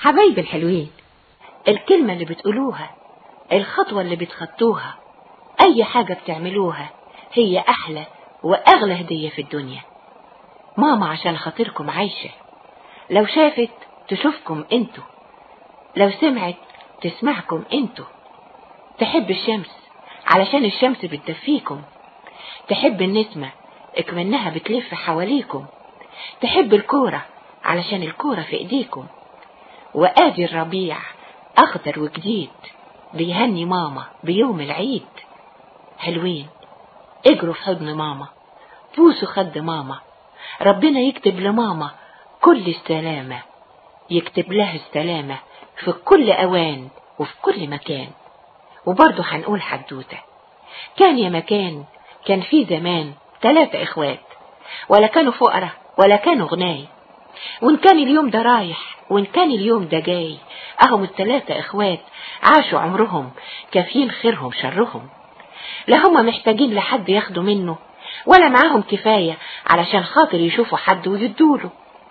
حبايب الحلوين، الكلمة اللي بتقولوها، الخطوة اللي بتخطوها، أي حاجة بتعملوها هي أحلى وأغلى هدية في الدنيا. ماما عشان خاطركم عايشة، لو شافت تشوفكم انتوا، لو سمعت تسمعكم انتوا. تحب الشمس علشان الشمس بتدفيكم، تحب النسمة اكمنها بتلف حواليكم، تحب الكورة علشان الكورة في ايديكم. وآدي الربيع أخضر وجديد بيهني ماما بيوم العيد. حلوين، اجروا في حضن ماما، بوسوا خد ماما، ربنا يكتب لماما كل السلامة، يكتب لها السلامة في كل أوان وفي كل مكان. وبرضه هنقول حدوتة. كان يا مكان، كان في زمان 3 إخوات، ولا كانوا فقراء ولا كانوا غناي، وإن كان اليوم ده رايح وإن كان اليوم ده جاي، أهم ال3 إخوات عاشوا عمرهم كافيين خيرهم شرهم. لا هم محتاجين لحد ياخدوا منه، ولا معاهم كفاية علشان خاطر يشوفوا حد ويدوله.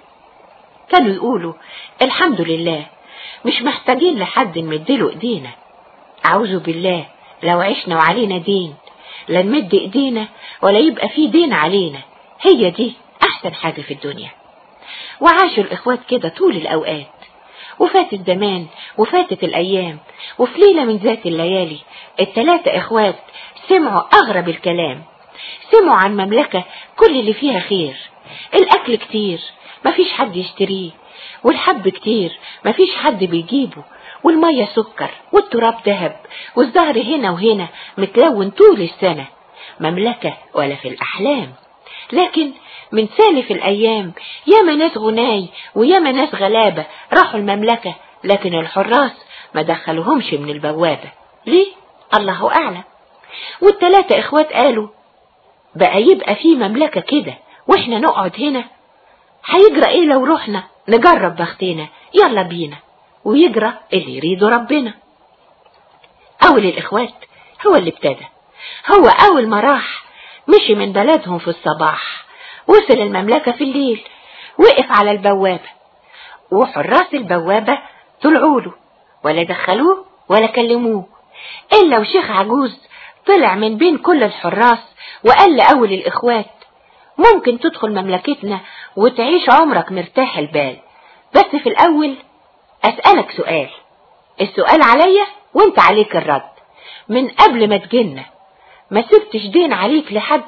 كانوا يقولوا الحمد لله، مش محتاجين لحد نمدله ايدينا. أعوذ بالله لو عشنا وعلينا دين، لا نمد ايدينا ولا يبقى في دين علينا. هي دي أحسن حاجة في الدنيا. وعاشوا الإخوات كده طول الأوقات، وفاتت زمان وفاتت الأيام، وفي ليلة من ذات الليالي ال3 إخوات سمعوا أغرب الكلام. سمعوا عن مملكة كل اللي فيها خير، الأكل كتير مفيش حد يشتريه، والحب كتير مفيش حد بيجيبه، والمية سكر والتراب ذهب، والزهر هنا وهنا متلون طول السنة. مملكة ولا في الأحلام. لكن من سالف الأيام ياما ناس غناي وياما ناس غلابة راحوا المملكة، لكن الحراس ما دخلوهمش من البوابة. ليه؟ الله أعلم. وال3 إخوات قالوا بقى يبقى في مملكة كده وإحنا نقعد هنا؟ هيجرى إيه لو رحنا نجرب بختنا؟ يلا بينا، ويجرى اللي يريده ربنا. أول الإخوات هو اللي ابتدى. هو أول ما راح مشي من بلدهم في الصباح، وصل المملكة في الليل، وقف على البوابة، وحراس البوابة طلعوا له ولا دخلوه ولا كلموه، إلا وشيخ عجوز طلع من بين كل الحراس وقال لأول الإخوات ممكن تدخل مملكتنا وتعيش عمرك مرتاح البال، بس في الأول أسألك سؤال، السؤال عليا وانت عليك الرد. من قبل ما تجينا ما سبتش دين عليك لحد؟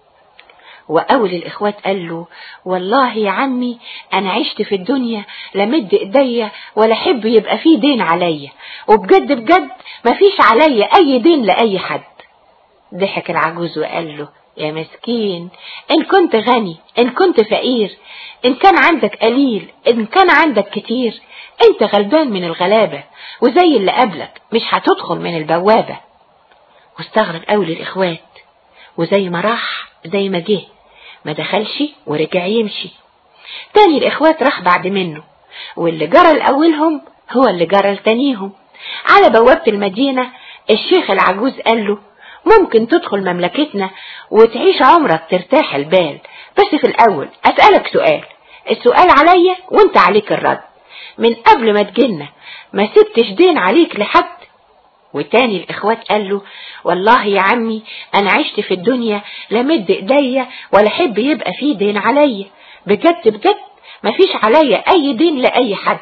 وأول الإخوات قال له والله يا عمي أنا عشت في الدنيا لمد إيديا ولا حب يبقى فيه دين عليا، وبجد بجد ما فيش عليا أي دين لأي حد. ضحك العجوز وقال له يا مسكين، إن كنت غني إن كنت فقير، إن كان عندك قليل إن كان عندك كتير، أنت غلبان من الغلابة وزي اللي قبلك مش هتدخل من البوابة. واستغرب أول الإخوات، وزي ما راح زي ما جه، ما دخلش ورجع يمشي. تاني الإخوات راح بعد منه، واللي جرى لأولهم هو اللي جرى لتانيهم. على بوابة المدينة الشيخ العجوز قال له ممكن تدخل مملكتنا وتعيش عمرك ترتاح البال، بس في الأول أسألك سؤال، السؤال عليا وانت عليك الرد. من قبل ما تجينا ما سبتش دين عليك لحد؟ وتاني الإخوات قال له والله يا عمي أنا عشت في الدنيا لمد إيديا ولا حب يبقى فيه دين عليا، بجد بجد ما فيش عليا أي دين لأي حد.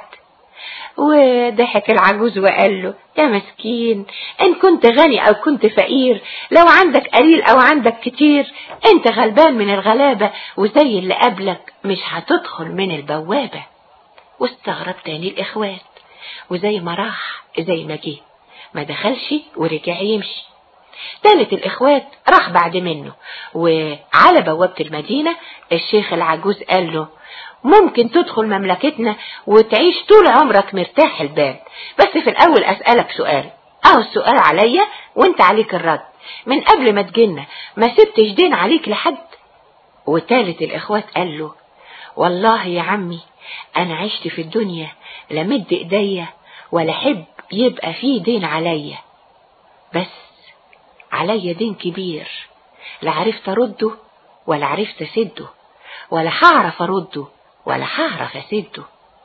وضحك العجوز وقال له يا مسكين، إن كنت غني أو كنت فقير، لو عندك قليل أو عندك كتير، أنت غلبان من الغلابة وزي اللي قبلك مش هتدخل من البوابة. واستغرب تاني الإخوات، وزي ما راح زي ما جه، ما دخلش ورجع يمشي. تالت الإخوات راح بعد منه، وعلى بوابة المدينة الشيخ العجوز قال له ممكن تدخل مملكتنا وتعيش طول عمرك مرتاح البال، بس في الأول أسألك سؤال، السؤال عليا وانت عليك الرد. من قبل ما تجينا ما سبتش دين عليك لحد؟ وتالت الإخوات قال له والله يا عمي أنا عشت في الدنيا لمد إيديا ولا حب يبقى فيه دين عليا، بس عليا دين كبير لا عرفت أرده ولا عرفت أسده، ولا هعرف أرده ولا هعرف أسده.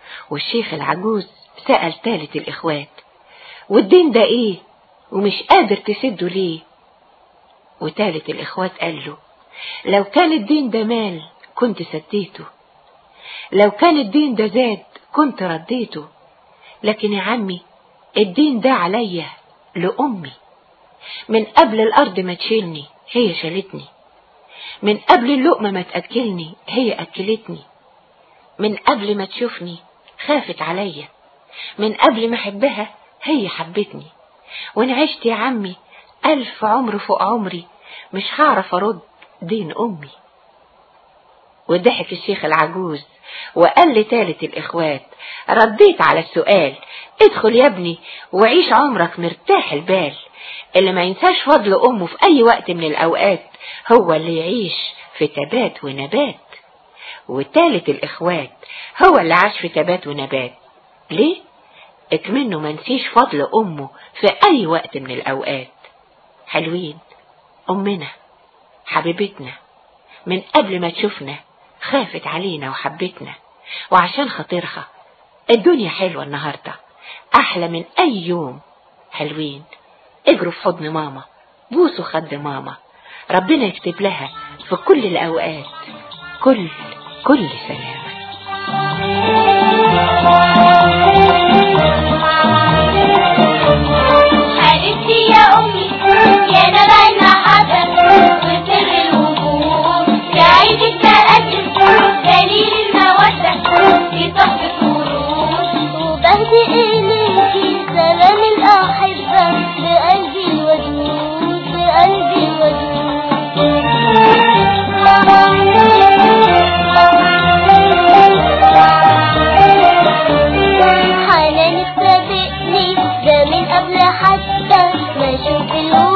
والشيخ العجوز سأل تالت الإخوات: والدين ده إيه ومش قادر تسده ليه؟ وتالت الإخوات قال له: لو كان الدين ده مال كنت سديته، لو كان الدين ده زاد كنت رديته، لكن يا عمي الدين ده عليا لأمي، من قبل الأرض ما تشيلني هي شالتني، من قبل اللقمة ما تأكلني هي أكلتني، من قبل ما تشوفني خافت عليا، من قبل ما أحبها هي حبتني، وإن عشت يا عمي 1000 عمر فوق عمري مش هعرف أرد دين أمي. وضحك الشيخ العجوز وقال لتالت الإخوات: رديت على السؤال، ادخل يا ابني وعيش عمرك مرتاح البال، اللي ما ينساش فضل أمه في أي وقت من الأوقات هو اللي يعيش في تبات ونبات. وتالت الإخوات هو اللي عاش في تبات ونبات. ليه؟ اكمنه ما نسيش فضل أمه في أي وقت من الأوقات. حلوين، أمنا حبيبتنا من قبل ما تشوفنا خافت علينا وحبتنا، وعشان خاطرها الدنيا حلوة النهاردة أحلى من أي يوم. حلوين، اجروا في حضن ماما، بوسوا خد ماما، ربنا يكتب لها في كل الأوقات كل سلامة. حبيبتي يا أمي يا نبع المحبة وسر الوجود، سعيدك تقدم دليل المودة في صحبة ورود، وبهدي إليكي سلام الأحبة بقلبي الودود بقلبي الودود. حنانك سابقني ده من قبل حتى ما اشوف الوجود،